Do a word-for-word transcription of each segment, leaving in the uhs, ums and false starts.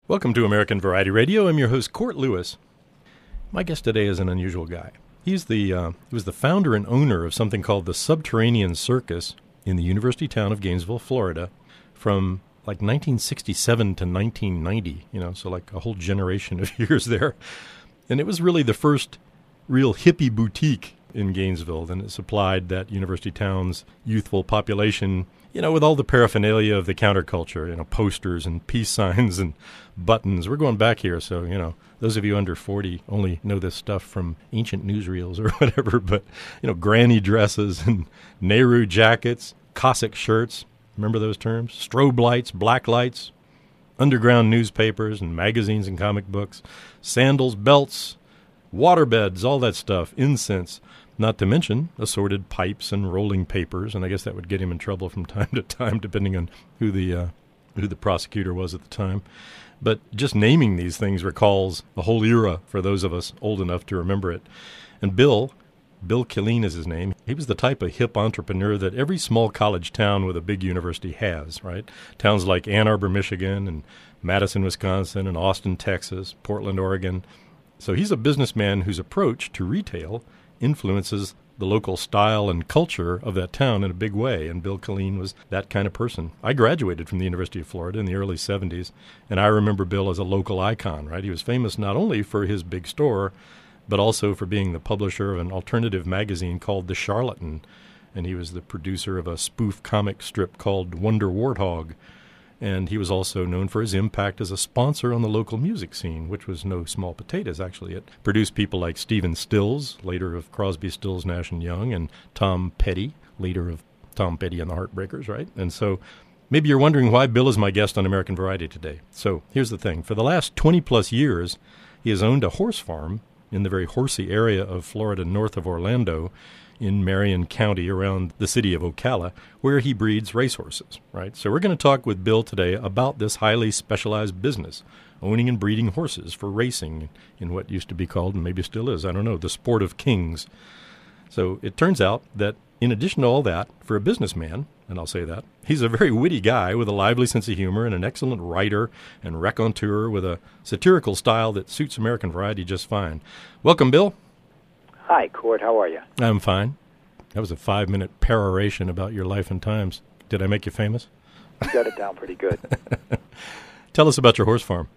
Welcome to American Variety Radio. I'm your host, Court Lewis. My guest today is an unusual guy. He's the uh, he was the founder and owner of something called the Subterranean Circus in the university town of Gainesville, Florida, from like nineteen sixty-seven to nineteen ninety, you know, so like a whole generation of years there. And it was really the first real hippie boutique in Gainesville, and it supplied that university town's youthful population, you know, with all the paraphernalia of the counterculture, you know, posters and peace signs and buttons. We're going back here, so, you know, those of you under forty only know this stuff from ancient newsreels or whatever, but, you know, granny dresses and Nehru jackets, Cossack shirts, remember those terms? Strobe lights, black lights, underground newspapers and magazines and comic books, sandals, belts, waterbeds, all that stuff, incense. Not to mention assorted pipes and rolling papers, and I guess that would get him in trouble from time to time, depending on who the uh, who the prosecutor was at the time. But just naming these things recalls a whole era for those of us old enough to remember it. And Bill, Bill Killeen is his name. He was the type of hip entrepreneur that every small college town with a big university has, right? Towns like Ann Arbor, Michigan, and Madison, Wisconsin, and Austin, Texas, Portland, Oregon. So he's a businessman whose approach to retail influences the local style and culture of that town in a big way, and Bill Killeen was that kind of person. I graduated from the University of Florida in the early seventies, and I remember Bill as a local icon, right? He was famous not only for his big store, but also for being the publisher of an alternative magazine called The Charlatan, and he was the producer of a spoof comic strip called Wonder Warthog. And he was also known for his impact as a sponsor on the local music scene, which was no small potatoes, actually. It produced people like Stephen Stills, later of Crosby, Stills, Nash and Young, and Tom Petty, leader of Tom Petty and the Heartbreakers, right? And so maybe you're wondering why Bill is my guest on American Variety today. So here's the thing. For the last twenty-plus years, he has owned a horse farm in the very horsey area of Florida north of Orlando, in Marion County around the city of Ocala, where he breeds racehorses, right? So we're going to talk with Bill today about this highly specialized business, owning and breeding horses for racing in what used to be called, and maybe still is, I don't know, the sport of kings. So it turns out that in addition to all that, for a businessman, and I'll say that, he's a very witty guy with a lively sense of humor and an excellent writer and raconteur with a satirical style that suits American Variety just fine. Welcome, Bill. Hi, Court. How are you? I'm fine. That was a five-minute peroration about your life and times. Did I make you famous? You got it down pretty good. Tell us about your horse farm.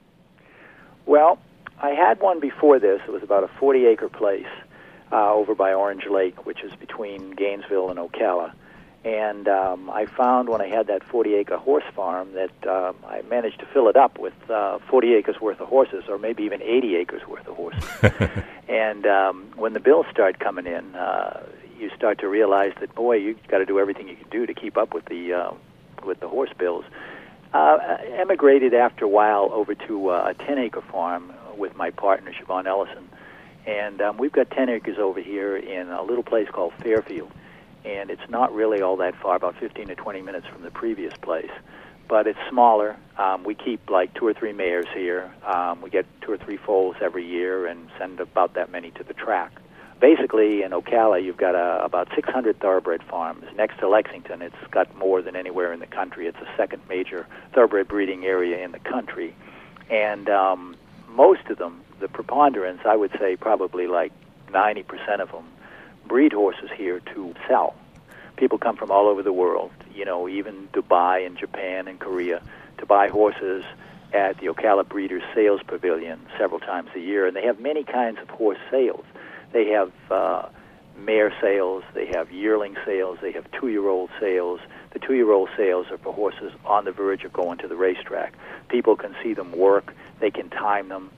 Well, I had one before this. It was about a forty-acre place uh, over by Orange Lake, which is between Gainesville and Ocala. And um, I found when I had that forty-acre horse farm that um, I managed to fill it up with uh, forty acres worth of horses, or maybe even eighty acres worth of horses. And um, when the bills start coming in, uh, you start to realize that, boy, you've got to do everything you can do to keep up with the uh, with the horse bills. Uh, emigrated after a while over to uh, a ten-acre farm with my partner, Siobhan Ellison. And um, we've got ten acres over here in a little place called Fairfield. And it's not really all that far, about fifteen to twenty minutes from the previous place. But it's smaller. Um, we keep like two or three mares here. Um, we get two or three foals every year and send about that many to the track. Basically, in Ocala, you've got a, about six hundred thoroughbred farms. Next to Lexington, it's got more than anywhere in the country. It's the second major thoroughbred breeding area in the country. And um, most of them, the preponderance, I would say probably like ninety percent of them, breed horses here to sell. People come from all over the world, you know, even Dubai and Japan and Korea, to buy horses at the Ocala Breeders' Sales Pavilion several times a year. And they have many kinds of horse sales. They have uh, mare sales, they have yearling sales, they have two-year-old sales. The two-year-old sales are for horses on the verge of going to the racetrack. People can see them work, they can time them.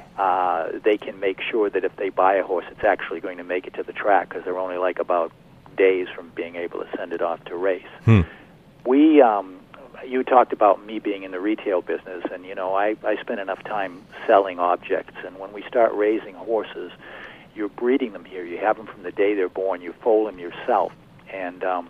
Uh, they can make sure that if they buy a horse, it's actually going to make it to the track, because they're only like about days from being able to send it off to race. Hmm. We, um, you talked about me being in the retail business, and you know, I, I spend enough time selling objects. And when we start raising horses, you're breeding them here. You have them from the day they're born. You foal them yourself, and um,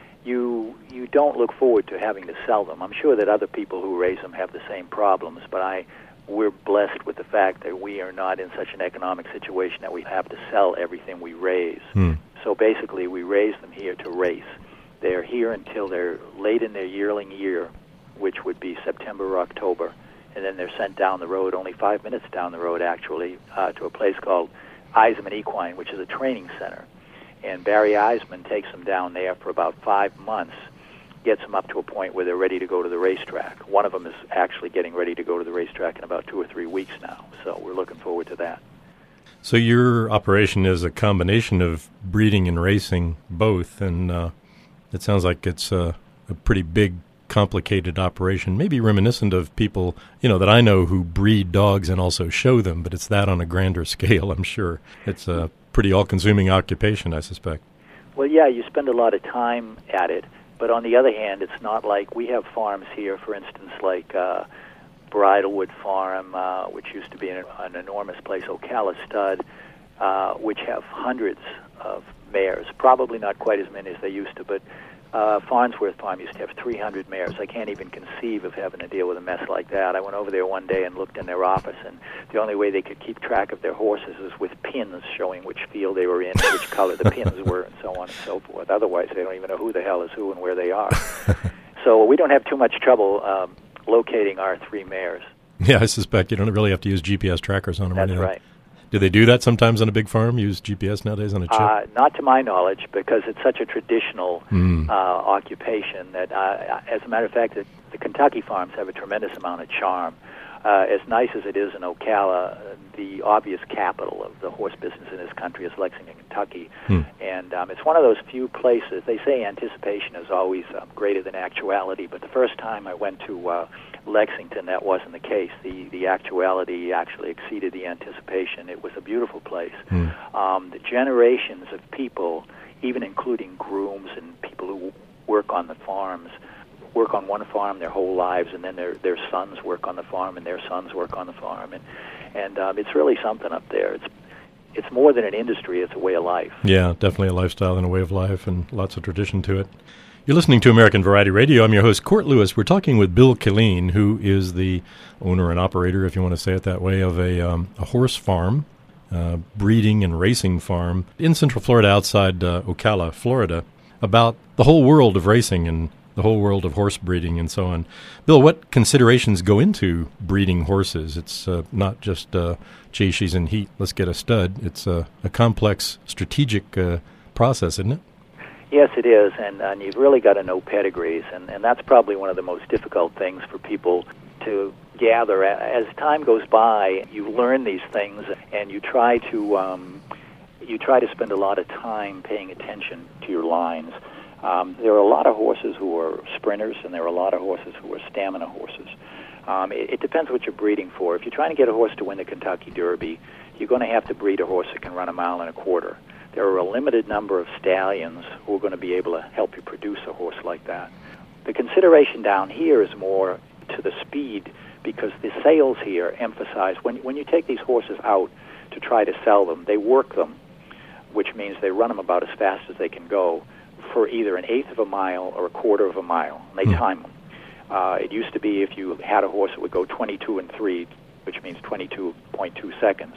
you you don't look forward to having to sell them. I'm sure that other people who raise them have the same problems, but I. We're blessed with the fact that we are not in such an economic situation that we have to sell everything we raise. Hmm. So basically, we raise them here to race. They're here until they're late in their yearling year, which would be September or October, and then they're sent down the road, only five minutes down the road, actually, uh, to a place called Eisman Equine, which is a training center. And Barry Eisman takes them down there for about five months, gets them up to a point where they're ready to go to the racetrack. One of them is actually getting ready to go to the racetrack in about two or three weeks now, so we're looking forward to that. So your operation is a combination of breeding and racing both, and uh, it sounds like it's uh, a pretty big, complicated operation, maybe reminiscent of people, you know, that I know who breed dogs and also show them, but it's that on a grander scale, I'm sure. It's a pretty all-consuming occupation, I suspect. Well, yeah, you spend a lot of time at it, but on the other hand, it's not like we have farms here, for instance, like uh, Bridlewood Farm, uh, which used to be an, an enormous place, Ocala Stud, uh, which have hundreds of mares, probably not quite as many as they used to, but uh, Farnsworth Farm used to have three hundred mares. I can't even conceive of having to deal with a mess like that. I went over there one day and looked in their office, and the only way they could keep track of their horses was with pins showing which field they were in, which color the pins were, and so on and so forth. Otherwise, they don't even know who the hell is who and where they are. So we don't have too much trouble um, locating our three mares. Yeah, I suspect you don't really have to use G P S trackers on them. That's right. right. Do they do that sometimes on a big farm, use G P S nowadays on a chip? Uh, not to my knowledge, because it's such a traditional mm. uh, occupation that, uh, as a matter of fact, the, the Kentucky farms have a tremendous amount of charm. Uh, as nice as it is in Ocala, the obvious capital of the horse business in this country is Lexington, Kentucky. Hmm. And um, it's one of those few places, they say anticipation is always um, greater than actuality, but the first time I went to uh, Lexington, that wasn't the case. The, the actuality actually exceeded the anticipation. It was a beautiful place. Hmm. Um, the generations of people, even including grooms and people who work on the farms, work on one farm their whole lives, and then their their sons work on the farm, and their sons work on the farm, and and um, it's really something up there. It's it's more than an industry; it's a way of life. Yeah, definitely a lifestyle and a way of life, and lots of tradition to it. You're listening to American Variety Radio. I'm your host, Court Lewis. We're talking with Bill Killeen, who is the owner and operator, if you want to say it that way, of a um, a horse farm, uh, breeding and racing farm in Central Florida, outside uh, Ocala, Florida, about the whole world of racing and the whole world of horse breeding and so on. Bill, what considerations go into breeding horses? It's uh, not just, uh, gee, she's in heat, let's get a stud. It's uh, a complex, strategic uh, process, isn't it? Yes, it is, and, and you've really got to know pedigrees, and, and that's probably one of the most difficult things for people to gather. As time goes by, you learn these things, and you try to um, you try to spend a lot of time paying attention to your lines. Um, there are a lot of horses who are sprinters, and there are a lot of horses who are stamina horses. Um, it, it depends what you're breeding for. If you're trying to get a horse to win the Kentucky Derby, you're going to have to breed a horse that can run a mile and a quarter. There are a limited number of stallions who are going to be able to help you produce a horse like that. The consideration down here is more to the speed, because the sales here emphasize, when, when you take these horses out to try to sell them, they work them, which means they run them about as fast as they can go, for either an eighth of a mile or a quarter of a mile. And they mm. time them. Uh, it used to be if you had a horse that would go twenty-two and three, which means twenty-two point two seconds,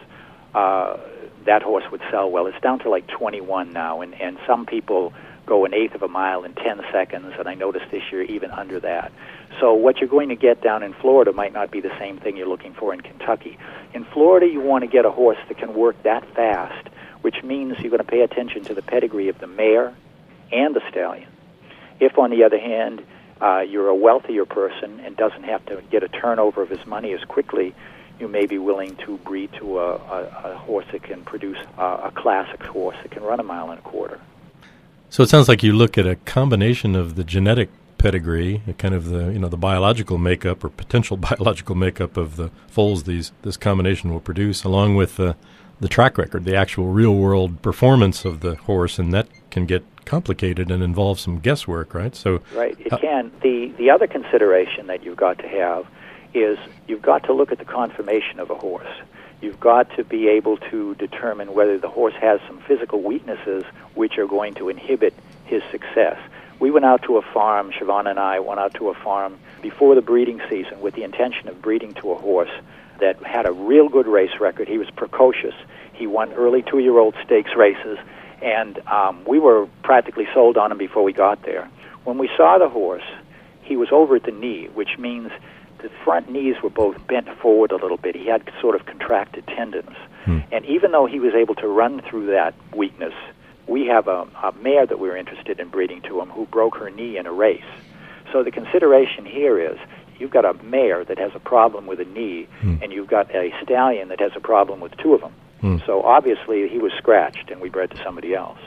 uh, that horse would sell well. It's down to like twenty-one now, and, and some people go an eighth of a mile in ten seconds, and I noticed this year even under that. So what you're going to get down in Florida might not be the same thing you're looking for in Kentucky. In Florida, you want to get a horse that can work that fast, which means you're going to pay attention to the pedigree of the mare and the stallion. If, on the other hand, uh, you're a wealthier person and doesn't have to get a turnover of his money as quickly, you may be willing to breed to a, a, a horse that can produce a, a classic horse that can run a mile and a quarter. So it sounds like you look at a combination of the genetic pedigree, a kind of the you know the biological makeup or potential biological makeup of the foals these this combination will produce, along with the the track record, the actual real world performance of the horse, and that can get complicated and involve some guesswork, right? So right, it uh, can. The the other consideration that you've got to have is you've got to look at the conformation of a horse. You've got to be able to determine whether the horse has some physical weaknesses which are going to inhibit his success. We went out to a farm, Siobhan and I went out to a farm before the breeding season with the intention of breeding to a horse that had a real good race record. He was precocious. He won early two-year-old stakes races, and um, we were practically sold on him before we got there. When we saw the horse, he was over at the knee, which means the front knees were both bent forward a little bit. He had sort of contracted tendons. Hmm. And even though he was able to run through that weakness, we have a, a mare that we were interested in breeding to him who broke her knee in a race. So the consideration here is you've got a mare that has a problem with a knee, hmm. and you've got a stallion that has a problem with two of them. Hmm. So obviously he was scratched, and we bred to somebody else.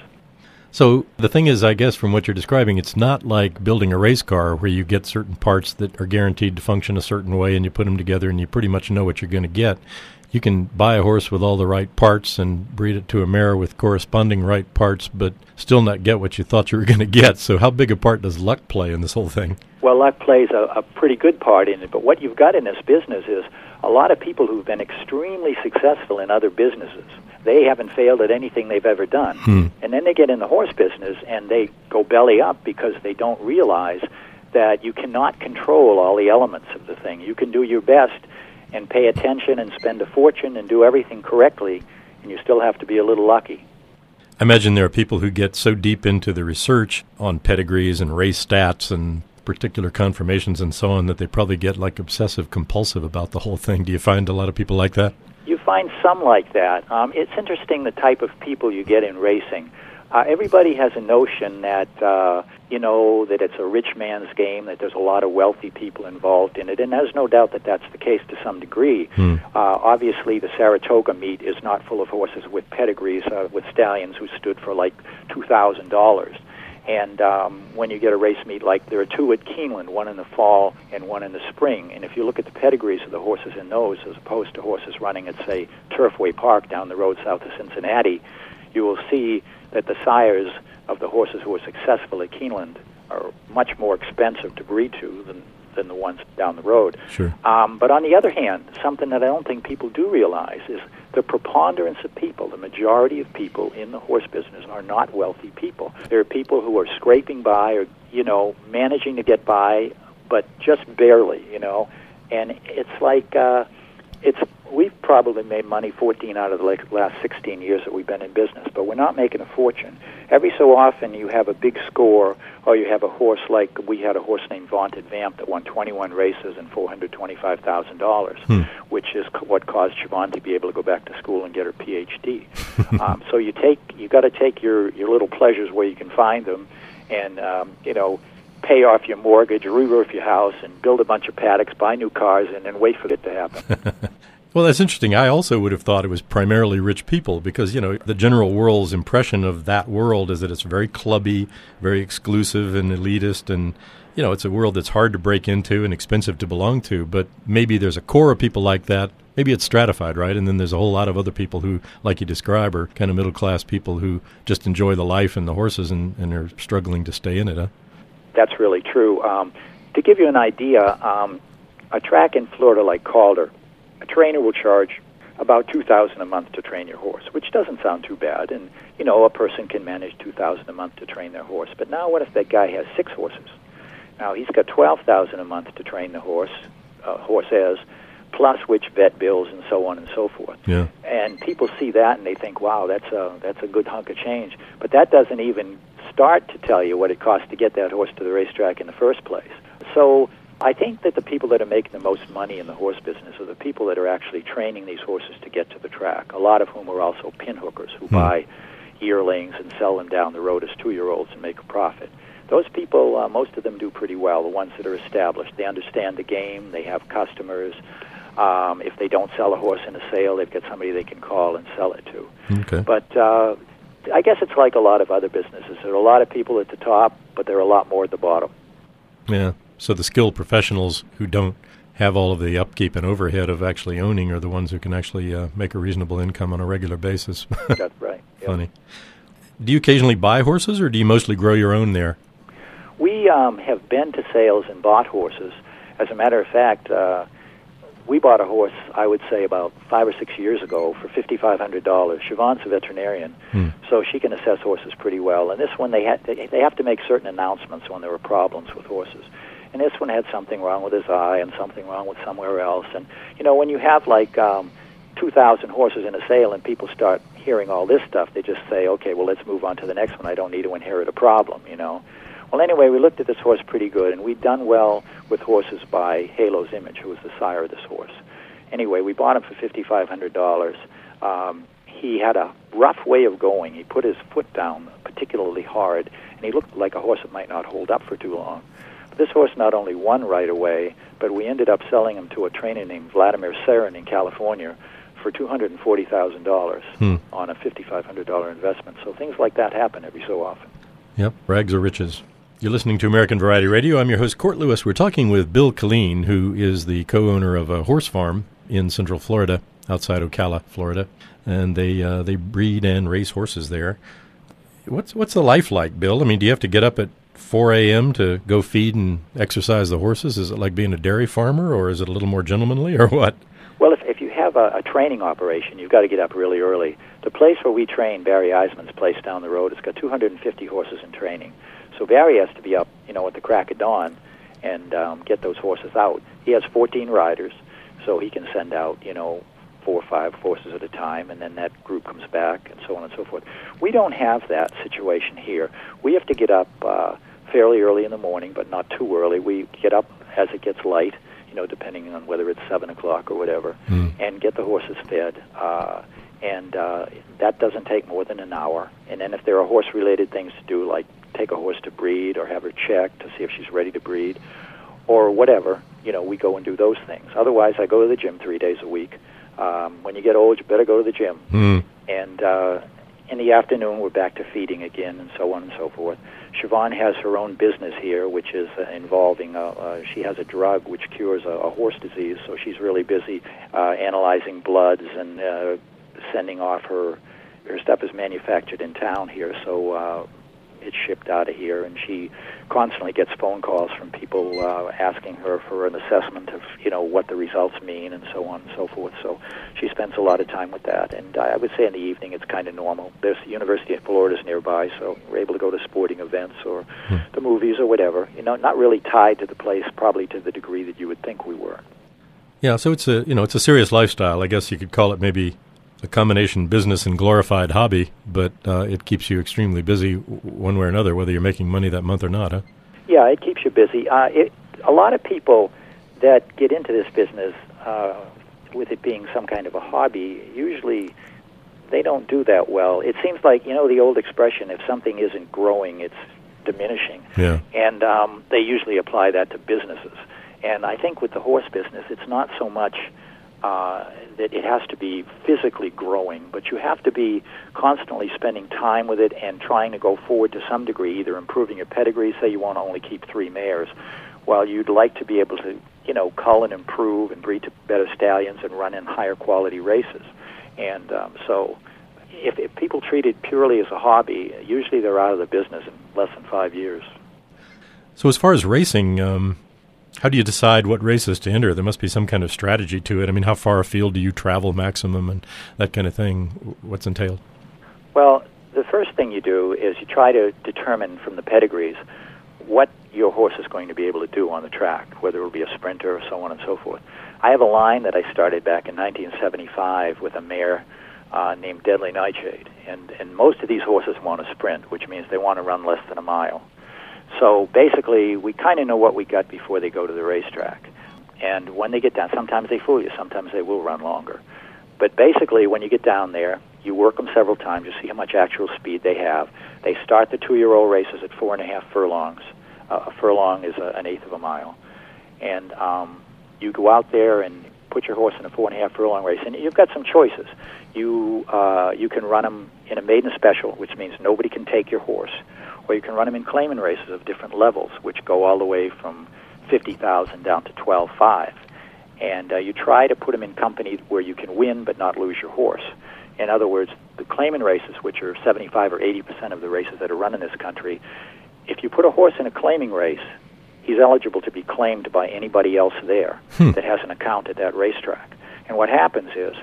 So the thing is, I guess, from what you're describing, it's not like building a race car where you get certain parts that are guaranteed to function a certain way and you put them together and you pretty much know what you're going to get. You can buy a horse with all the right parts and breed it to a mare with corresponding right parts, but still not get what you thought you were going to get. So how big a part does luck play in this whole thing? Well, luck plays a, a pretty good part in it, but what you've got in this business is a lot of people who've been extremely successful in other businesses. They haven't failed at anything they've ever done. Hmm. And then they get in the horse business and they go belly up because they don't realize that you cannot control all the elements of the thing. You can do your best and pay attention and spend a fortune and do everything correctly, and you still have to be a little lucky. I imagine there are people who get so deep into the research on pedigrees and race stats and particular conformations and so on that they probably get like obsessive compulsive about the whole thing. Do you find a lot of people like that? You find some like that. Um, it's interesting the type of people you get in racing. Uh, everybody has a notion that, uh, you know, that it's a rich man's game, that there's a lot of wealthy people involved in it, and there's no doubt that that's the case to some degree. Hmm. Uh, obviously, the Saratoga meet is not full of horses with pedigrees, uh, with stallions who stood for like two thousand dollars. And um, when you get a race meet, like there are two at Keeneland, one in the fall and one in the spring. And if you look at the pedigrees of the horses in those, as opposed to horses running at, say, Turfway Park down the road south of Cincinnati, you will see that the sires of the horses who are successful at Keeneland are much more expensive to breed to than, than the ones down the road. Sure. Um, but on the other hand, something that I don't think people do realize is the preponderance of people, the majority of people in the horse business are not wealthy people. There are people who are scraping by or, you know, managing to get by, but just barely, you know. And it's like, uh, it's we've probably made money fourteen out of the last sixteen years that we've been in business, but we're not making a fortune. Every so often you have a big score, or you have a horse like we had a horse named Vaunted Vamp that won twenty-one races and four hundred twenty-five thousand dollars, hmm. which is what caused Siobhan to be able to go back to school and get her P H D. um, so you take you got to take your, your little pleasures where you can find them, and um, you know, pay off your mortgage, re-roof your house, and build a bunch of paddocks, buy new cars, and then wait for it to happen. Well, that's interesting. I also would have thought it was primarily rich people because, you know, the general world's impression of that world is that it's very clubby, very exclusive and elitist, and, you know, it's a world that's hard to break into and expensive to belong to. But maybe there's a core of people like that. Maybe it's stratified, right? And then there's a whole lot of other people who, like you describe, are kind of middle-class people who just enjoy the life and the horses and, and are struggling to stay in it, huh? That's really true. Um, to give you an idea, um, a track in Florida like Calder, a trainer will charge about two thousand dollars a month to train your horse, which doesn't sound too bad. And, you know, a person can manage two thousand dollars a month to train their horse. But now what if that guy has six horses? Now he's got twelve thousand dollars a month to train the horse, uh, horses, plus which vet bills and so on and so forth. Yeah. And people see that and they think, wow, that's a, that's a good hunk of change. But that doesn't even start to tell you what it costs to get that horse to the racetrack in the first place. So I think that the people that are making the most money in the horse business are the people that are actually training these horses to get to the track, a lot of whom are also pinhookers who hmm. buy yearlings and sell them down the road as two-year-olds and make a profit. Those people, uh, most of them do pretty well, the ones that are established. They understand the game. They have customers. Um, if they don't sell a horse in a sale, they've got somebody they can call and sell it to. Okay. But uh, I guess it's like a lot of other businesses. There are a lot of people at the top, but there are a lot more at the bottom. Yeah. So the skilled professionals who don't have all of the upkeep and overhead of actually owning are the ones who can actually uh, make a reasonable income on a regular basis. That's right. Yep. Funny. Do you occasionally buy horses, or do you mostly grow your own there? We um, have been to sales and bought horses. As a matter of fact, uh, we bought a horse, I would say, about five or six years ago for five thousand five hundred dollars. Siobhan's a veterinarian, hmm. so she can assess horses pretty well. And this one, they, had, they, they have to make certain announcements when there were problems with horses. And this one had something wrong with his eye and something wrong with somewhere else. And, you know, when you have like um, two thousand horses in a sale and people start hearing all this stuff, they just say, okay, well, let's move on to the next one. I don't need to inherit a problem, you know. Well, anyway, we looked at this horse pretty good, and we'd done well with horses by Halo's Image, who was the sire of this horse. Anyway, we bought him for five thousand five hundred dollars. Um, he had a rough way of going. He put his foot down particularly hard, and he looked like a horse that might not hold up for too long. But this horse not only won right away, but we ended up selling him to a trainer named Vladimir Sarin in California for two hundred forty thousand dollars hmm. on a five thousand five hundred dollars investment. So things like that happen every so often. Yep, rags are riches. You're listening to American Variety Radio. I'm your host, Court Lewis. We're talking with Bill Killeen, who is the co-owner of a horse farm in Central Florida, outside Ocala, Florida, and they uh, they breed and race horses there. What's what's the life like, Bill? I mean, do you have to get up at four a.m. to go feed and exercise the horses? Is it like being a dairy farmer, or is it a little more gentlemanly, or what? Well, if, if you have a, a training operation, you've got to get up really early. The place where we train, Barry Eisman's place down the road, it's got two hundred fifty horses in training. So Barry has to be up, you know, at the crack of dawn and um, get those horses out. He has fourteen riders, so he can send out, you know, four or five horses at a time, and then that group comes back, and so on and so forth. We don't have that situation here. We have to get up uh, fairly early in the morning, but not too early. We get up as it gets light, you know, depending on whether it's seven o'clock or whatever, mm. and get the horses fed. Uh, and uh, that doesn't take more than an hour. And then if there are horse-related things to do, like take a horse to breed or have her checked to see if she's ready to breed or whatever, you know, we go and do those things. Otherwise, I go to the gym three days a week. Um, when you get old, you better go to the gym. Mm. And uh, in the afternoon, we're back to feeding again, and so on and so forth. Siobhan has her own business here, which is uh, involving, uh, uh, she has a drug which cures a, a horse disease, so she's really busy uh, analyzing bloods and uh, sending off her, her stuff is manufactured in town here, so uh, it's shipped out of here, and she constantly gets phone calls from people uh, asking her for an assessment of, you know, what the results mean and so on and so forth. So she spends a lot of time with that. And I would say in the evening it's kind of normal. There's the University of Florida's nearby, so we're able to go to sporting events or hmm. the movies or whatever. You know, not really tied to the place, probably to the degree that you would think we were. Yeah, so it's a, you know, it's a serious lifestyle. I guess you could call it maybe a combination business and glorified hobby, but uh, it keeps you extremely busy one way or another, whether you're making money that month or not, huh? Yeah, it keeps you busy. Uh, it, a lot of people that get into this business uh, with it being some kind of a hobby, usually they don't do that well. It seems like, you know, the old expression, if something isn't growing, it's diminishing. Yeah. And um, they usually apply that to businesses. And I think with the horse business, it's not so much Uh, that it has to be physically growing, but you have to be constantly spending time with it and trying to go forward to some degree, either improving your pedigree, say you want to only keep three mares, while you'd like to be able to, you know, cull and improve and breed to better stallions and run in higher quality races. And um, so if, if people treat it purely as a hobby, usually they're out of the business in less than five years. So as far as racing, um how do you decide what races to enter? There must be some kind of strategy to it. I mean, how far afield do you travel maximum and that kind of thing? What's entailed? Well, the first thing you do is you try to determine from the pedigrees what your horse is going to be able to do on the track, whether it will be a sprinter or so on and so forth. I have a line that I started back in nineteen seventy-five with a mare uh, named Deadly Nightshade. And, and most of these horses want to sprint, which means they want to run less than a mile. So basically, we kind of know what we got before they go to the racetrack. And when they get down, sometimes they fool you, sometimes they will run longer. But basically, when you get down there, you work them several times, you see how much actual speed they have. They start the two-year-old races at four and a half furlongs. Uh, a furlong is a, an eighth of a mile. And um, you go out there and put your horse in a four and a half furlong race, and you've got some choices. You, uh, you can run them in a maiden special, which means nobody can take your horse. Or you can run them in claiming races of different levels, which go all the way from fifty thousand down to twelve five. And uh, you try to put them in company where you can win but not lose your horse. In other words, the claiming races, which are seventy-five or eighty percent of the races that are run in this country, if you put a horse in a claiming race, he's eligible to be claimed by anybody else there hmm. that has an account at that racetrack. And what happens is,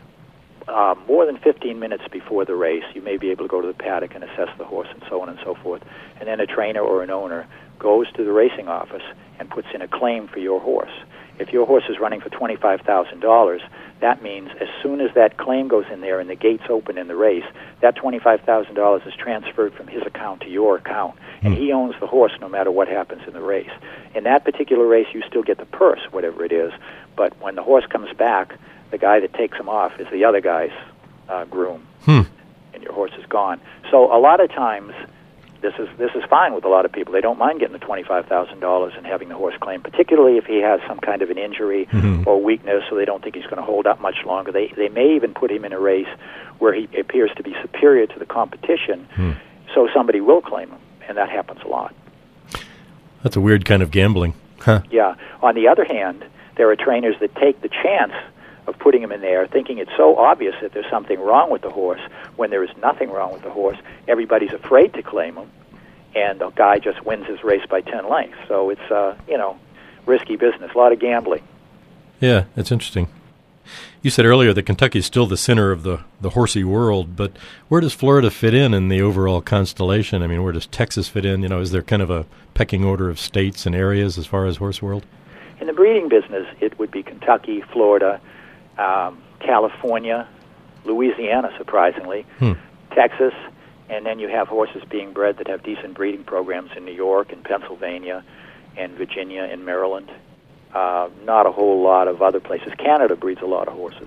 Uh, more than fifteen minutes before the race, you may be able to go to the paddock and assess the horse and so on and so forth. And then a trainer or an owner goes to the racing office and puts in a claim for your horse. If your horse is running for twenty-five thousand dollars, that means as soon as that claim goes in there and the gates open in the race, that twenty-five thousand dollars is transferred from his account to your account, and he owns the horse no matter what happens in the race. In that particular race, you still get the purse, whatever it is, but when the horse comes back, the guy that takes him off is the other guy's uh, groom, Hmm. and your horse is gone. So a lot of times, this is this is fine with a lot of people. They don't mind getting the twenty-five thousand dollars and having the horse claimed, particularly if he has some kind of an injury Mhm. or weakness, so they don't think he's going to hold up much longer. They they may even put him in a race where he appears to be superior to the competition, Hmm. so somebody will claim him, and that happens a lot. That's a weird kind of gambling. Huh. Yeah. On the other hand, there are trainers that take the chance of putting him in there, thinking it's so obvious that there's something wrong with the horse, when there is nothing wrong with the horse. Everybody's afraid to claim him, and the guy just wins his race by ten lengths. So it's, uh, you know, risky business, a lot of gambling. Yeah, it's interesting. You said earlier that Kentucky is still the center of the, the horsey world, but where does Florida fit in in the overall constellation? I mean, where does Texas fit in? You know, is there kind of a pecking order of states and areas as far as horse world? In the breeding business, it would be Kentucky, Florida, um, California, Louisiana, surprisingly, Hmm. Texas, and then you have horses being bred that have decent breeding programs in New York and Pennsylvania and Virginia and Maryland. Uh, not a whole lot of other places. Canada breeds a lot of horses.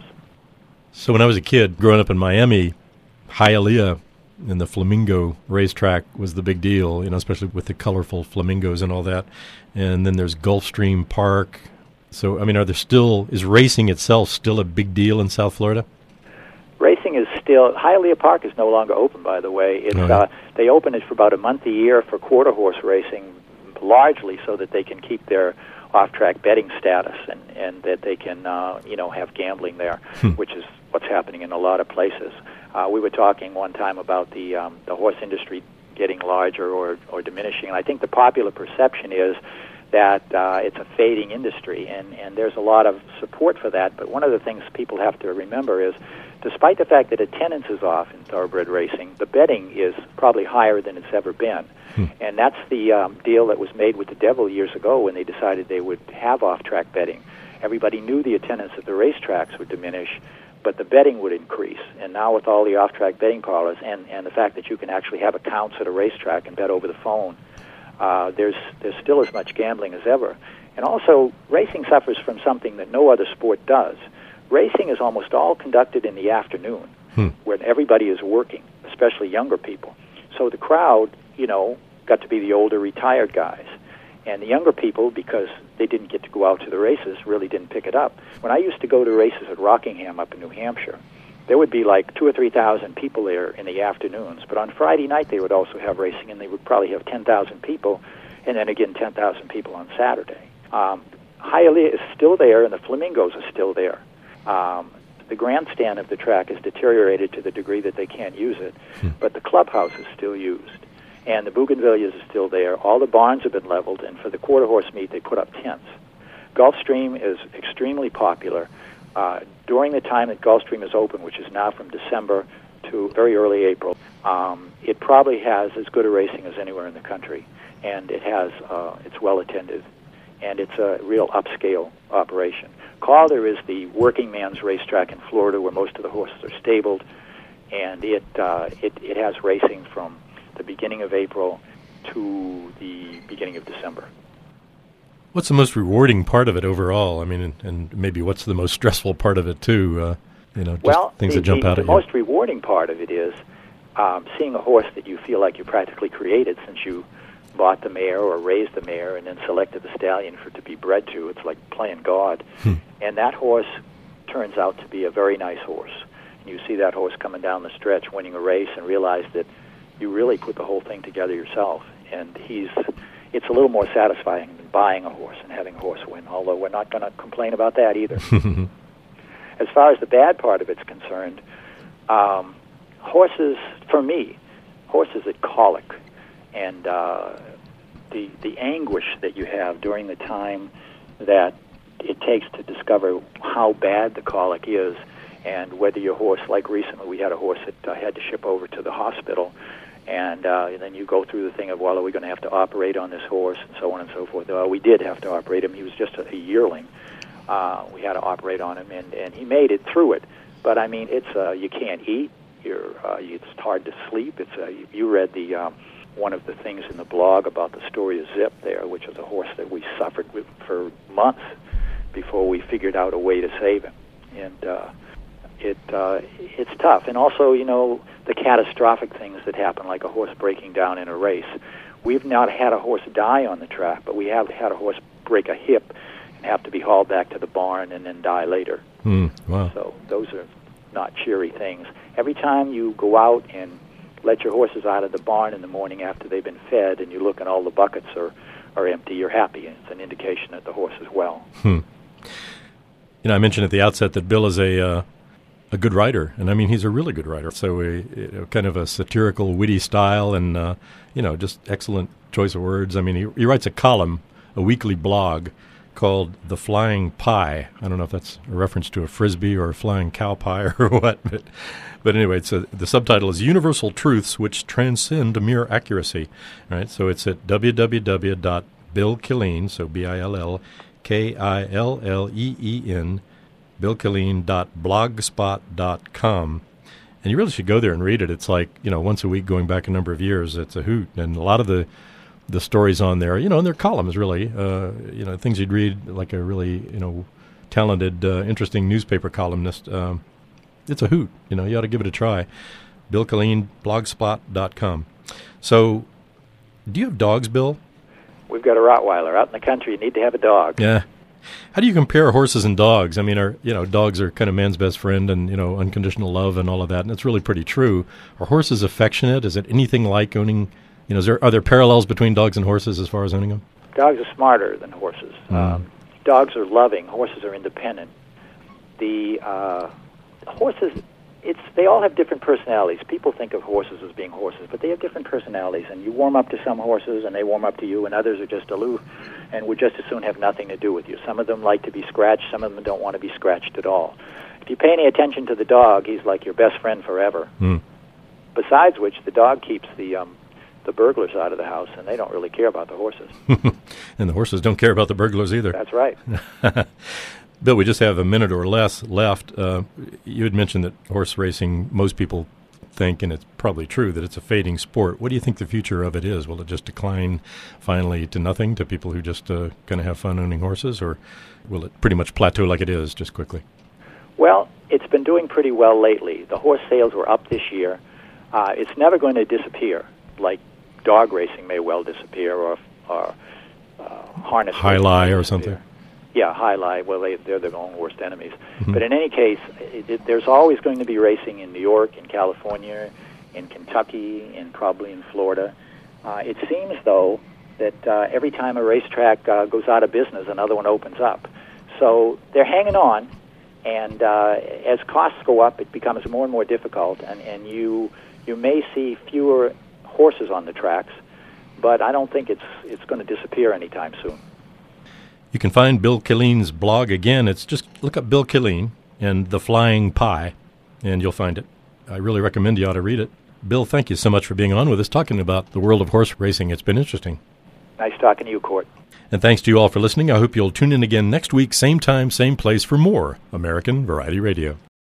So when I was a kid growing up in Miami, Hialeah and the Flamingo racetrack was the big deal, you know, especially with the colorful flamingos and all that. And then there's Gulfstream Park. So, I mean, are there still, is racing itself still a big deal in South Florida? Racing is still, Hialeah Park is no longer open, by the way. It's, Oh, yeah. uh, they open it for about a month a year for quarter horse racing, largely so that they can keep their off-track betting status and, and that they can, uh, you know, have gambling there, Hmm. which is what's happening in a lot of places. Uh, we were talking one time about the um, the horse industry getting larger or, or diminishing, and I think the popular perception is that uh, it's a fading industry, and, and there's a lot of support for that. But one of the things people have to remember is, despite the fact that attendance is off in thoroughbred racing, the betting is probably higher than it's ever been. Hmm. And that's the um, deal that was made with the devil years ago when they decided they would have off-track betting. Everybody knew the attendance at the racetracks would diminish, but the betting would increase. And now with all the off-track betting parlors and, and the fact that you can actually have accounts at a racetrack and bet over the phone, uh, there's there's still as much gambling as ever. And also, racing suffers from something that no other sport does. Racing is almost all conducted in the afternoon, Hmm. when everybody is working, especially younger people. So the crowd, you know, got to be the older retired guys. And the younger people, because they didn't get to go out to the races, really didn't pick it up. When I used to go to races at Rockingham up in New Hampshire, there would be like two or three thousand people there in the afternoons. But on Friday night, they would also have racing, and they would probably have ten thousand people, and then again ten thousand people on Saturday. Um, Hialeah is still there, and the Flamingos are still there. Um, the grandstand of the track has deteriorated to the degree that they can't use it, Hmm. but the clubhouse is still used. And the bougainvilleas are still there. All the barns have been leveled, and for the quarter horse meet, they put up tents. Gulfstream is extremely popular. Uh, during the time that Gulfstream is open, which is now from December to very early April, um, it probably has as good a racing as anywhere in the country, and it has uh, it's well attended, and it's a real upscale operation. Calder is the working man's racetrack in Florida, where most of the horses are stabled, and it uh, it, it has racing from the beginning of April to the beginning of December. What's the most rewarding part of it overall? I mean, and, and maybe what's the most stressful part of it, too? Uh, you know, just well, things the, that jump the, out the at you. most rewarding part of it is um, seeing a horse that you feel like you practically created, since you bought the mare or raised the mare and then selected the stallion for it to be bred to. It's like playing God. Hmm. And that horse turns out to be a very nice horse. And you see that horse coming down the stretch winning a race and realize that you really put the whole thing together yourself. And he's it's a little more satisfying than buying a horse and having a horse win, although we're not going to complain about that either. As far as the bad part of it's concerned, um, horses, for me, horses that colic, and uh, the the anguish that you have during the time that it takes to discover how bad the colic is, and whether your horse, like recently we had a horse that uh, had to ship over to the hospital, and, uh, and then you go through the thing of, well, are we going to have to operate on this horse, and so on and so forth. Uh, we did have to operate him. He was just a, a yearling. Uh, we had to operate on him, and, and he made it through it. But I mean, it's uh, you can't eat. You're uh, it's hard to sleep. It's uh, you, you read the um, one of the things in the blog about the story of Zip there, which was a horse that we suffered with for months before we figured out a way to save him. And uh, it uh, it's tough. And also, you know, the catastrophic things that happen, like a horse breaking down in a race. We've not had a horse die on the track, but we have had a horse break a hip and have to be hauled back to the barn and then die later. Mm, wow. So those are not cheery things. Every time you go out and let your horses out of the barn in the morning after they've been fed and you look and all the buckets are, are empty, you're happy. And it's an indication that the horse is well. Hmm. You know, I mentioned at the outset that Bill is a uh, a good writer, and I mean he's a really good writer. So, a, a kind of a satirical, witty style, and uh, you know, just excellent choice of words. I mean, he, he writes a column, a weekly blog called The Flying Pie. I don't know if that's a reference to a frisbee or a flying cow pie or what, but but anyway, it's a, the subtitle is Universal Truths Which Transcend Mere Accuracy. Right, so it's at w w w dot bill killeen, so B I L L K I L L E E N, bill killeen dot blogspot dot com. And you really should go there and read it. It's like, you know, once a week going back a number of years. It's a hoot. And a lot of the the stories on there, you know, and they're columns, really, uh, you know, things you'd read like a really, you know, talented, uh, interesting newspaper columnist. Um, it's a hoot. You know, you ought to give it a try. bill killeen blogspot dot com. So, do you have dogs, Bill? We've got a Rottweiler. Out in the country, you need to have a dog. Yeah. How do you compare horses and dogs? I mean, are you know, dogs are kind of man's best friend and, you know, unconditional love and all of that, and it's really pretty true. Are horses affectionate? Is it anything like owning, you know, is there, are there parallels between dogs and horses as far as owning them? Dogs are smarter than horses. Mm. Um, dogs are loving. Horses are independent. The uh, horses, it's they all have different personalities. People think of horses as being horses, but they have different personalities, and you warm up to some horses, and they warm up to you, and others are just aloof and would just as soon have nothing to do with you. Some of them like to be scratched. Some of them don't want to be scratched at all. If you pay any attention to the dog, he's like your best friend forever. Mm. Besides which, the dog keeps the um, the burglars out of the house, and they don't really care about the horses. And the horses don't care about the burglars either. That's right. Bill, we just have a minute or less left. Uh, you had mentioned that horse racing, most people think, and it's probably true, that it's a fading sport. What do you think the future of it is? Will it just decline finally to nothing to people who just uh, kind of have fun owning horses, or will it pretty much plateau like it is, just quickly? Well, it's been doing pretty well lately. The horse sales were up this year. Uh, it's never going to disappear, like dog racing may well disappear, or, or uh, harness High lie or something. Yeah, high lie. Well, they, they're their own worst enemies. Mm-hmm. But in any case, it, it, there's always going to be racing in New York, in California, in Kentucky, and probably in Florida. Uh, it seems, though, that uh, every time a racetrack uh, goes out of business, another one opens up. So they're hanging on, and uh, as costs go up, it becomes more and more difficult, and, and you you may see fewer horses on the tracks, but I don't think it's it's going to disappear anytime soon. You can find Bill Killeen's blog again. It's just look up Bill Killeen and The Flying Pie, and you'll find it. I really recommend you ought to read it. Bill, thank you so much for being on with us, talking about the world of horse racing. It's been interesting. Nice talking to you, Court. And thanks to you all for listening. I hope you'll tune in again next week, same time, same place, for more American Variety Radio.